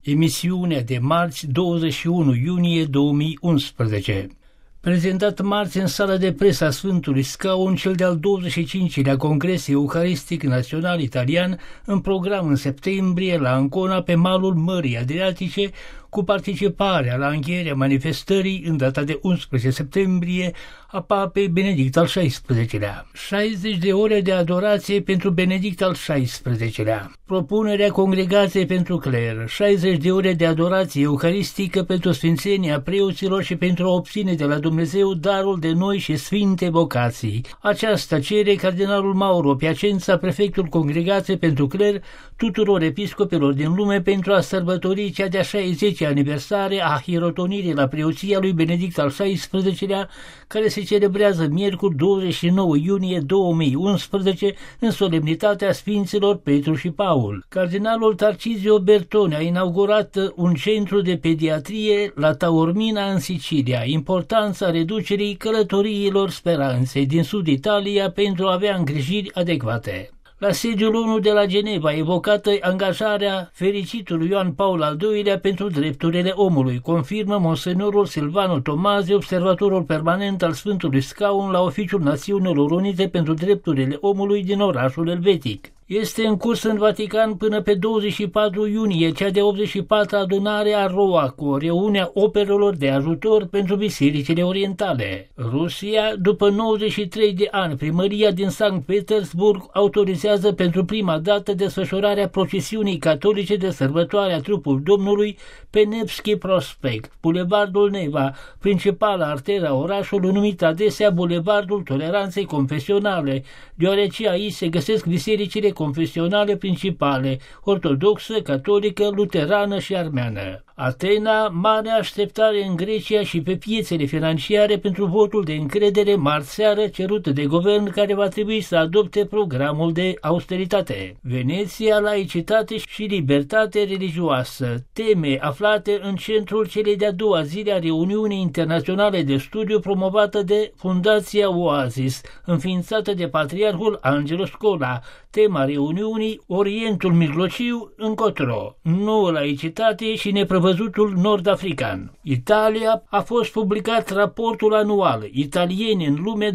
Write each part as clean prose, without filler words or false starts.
Emisiunea de marți 21 iunie 2011. Prezentat marți în sala de presă a Sfântului Scaun cel de-al 25-lea Congres Euharistic Național Italian, în program în septembrie la Ancona, pe malul Mării Adriatice, cu participarea la încheierea manifestării în data de 11 septembrie a Papei Benedict al XVI-lea. 60 de ore de adorație pentru Benedict al XVI-lea. Propunerea Congregației pentru Cler. 60 de ore de adorație euharistică pentru sfințenia preoților și pentru a obține de la Dumnezeu darul de noi și sfinte vocații. Aceasta cere Cardinalul Mauro Piacenza, prefectul Congregației pentru Cler, tuturor episcopilor din lume pentru a sărbători cea de-a 60-a aniversare a hirotonirii la preoția lui Benedict al XVI-lea, care se celebrează miercuri 29 iunie 2011 în solemnitatea Sfinților Petru și Paul. Cardinalul Tarcisio Bertone a inaugurat un centru de pediatrie la Taormina în Sicilia. Importanța reducerii călătoriilor speranței din sud Italia pentru a avea îngrijiri adecvate. La sediul ONU de la Geneva, evocată angajarea fericitului Ioan Paul al II-lea pentru drepturile omului, confirmă monsenorul Silvano Tomazi, observatorul permanent al Sfântului Scaun la Oficiul Națiunilor Unite pentru Drepturile Omului din orașul elvetic. Este în curs în Vatican până pe 24 iunie cea de 84-a adunare a ROACO, reuniunea operelor de ajutor pentru bisericile orientale. Rusia, după 93 de ani, primăria din Sankt Petersburg autorizează pentru prima dată desfășurarea procesiunii catolice de sărbătoare a trupul Domnului pe Nevski Prospect, Bulevardul Neva, principala arteră a orașului, numită adesea Bulevardul Toleranței Confesionale, deoarece aici se găsesc bisericile confesionale principale, ortodoxă, catolică, luterană și armeană. Atena, mare așteptare în Grecia și pe piețele financiare pentru votul de încredere marți seară cerut de guvern, care va trebui să adopte programul de austeritate. Veneția, laicitate și libertate religioasă, teme aflate în centrul celei de-a doua zile a reuniunii internaționale de studiu promovată de Fundația Oasis, înființată de Patriarhul Angelo Scola. Tema reuniunii: Orientul Mijlociu încotro, nouă laicitate și neprevăzutul nord-african. Italia, a fost publicat raportul anual Italieni în lume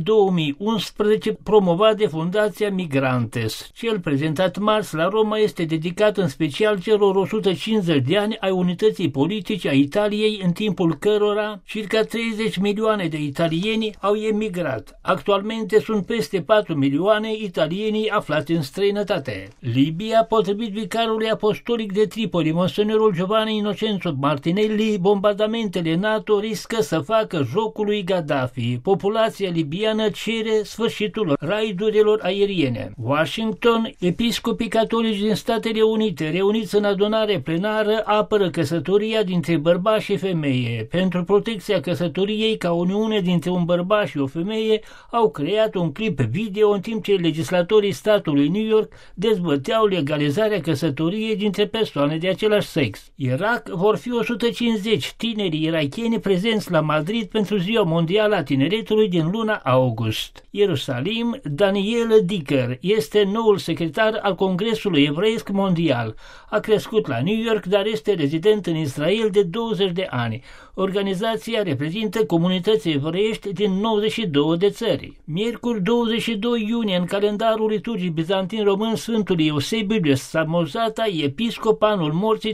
2011, promovat de Fundația Migrantes. Cel prezentat marți la Roma este dedicat în special celor 150 de ani ai unității politice a Italiei, în timpul cărora circa 30 milioane de italieni au emigrat. Actualmente sunt peste 4 milioane italienii aflați în străinătate. Libia, potrivit vicarului apostolic de Tripoli, monsenorul Giovanni Innocenzo Martinelli, bombardamentele NATO riscă să facă jocul lui Gaddafi. Populația libiană cere sfârșitul raidurilor aeriene. Washington, episcopii catolici din Statele Unite, reuniți în adunare plenară, apără căsătoria dintre bărbați și femeie. Pentru protecția căsătoriei ca uniune dintre un bărbat și o femeie, au creat un clip video în timp ce legislatorii statului New York dezbăteau legalizarea căsătoriei dintre persoane de același sex. Irak, vor fi 150 tineri irakieni prezenți la Madrid pentru Ziua Mondială a Tineretului din luna august. Ierusalim, Daniel Dicker este noul secretar al Congresului Evreiesc Mondial. A crescut la New York, dar este rezident în Israel de 20 de ani. Organizația reprezintă comunități evreiești din 92 de țări. Miercuri 22 iunie, în calendarul liturgic bizantin român, Sfântul Eusebiu de Samosata, episcop, anul morții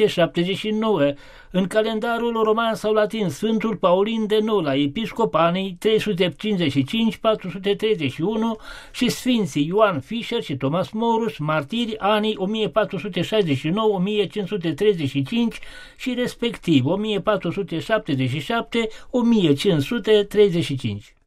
379. În calendarul roman sau latin, Sfântul Paulin de Nola, episcop, anii 355-431 și Sfinții Ioan Fischer și Thomas Morus, martiri, anii 1469-1535 și respectiv 1477-1535.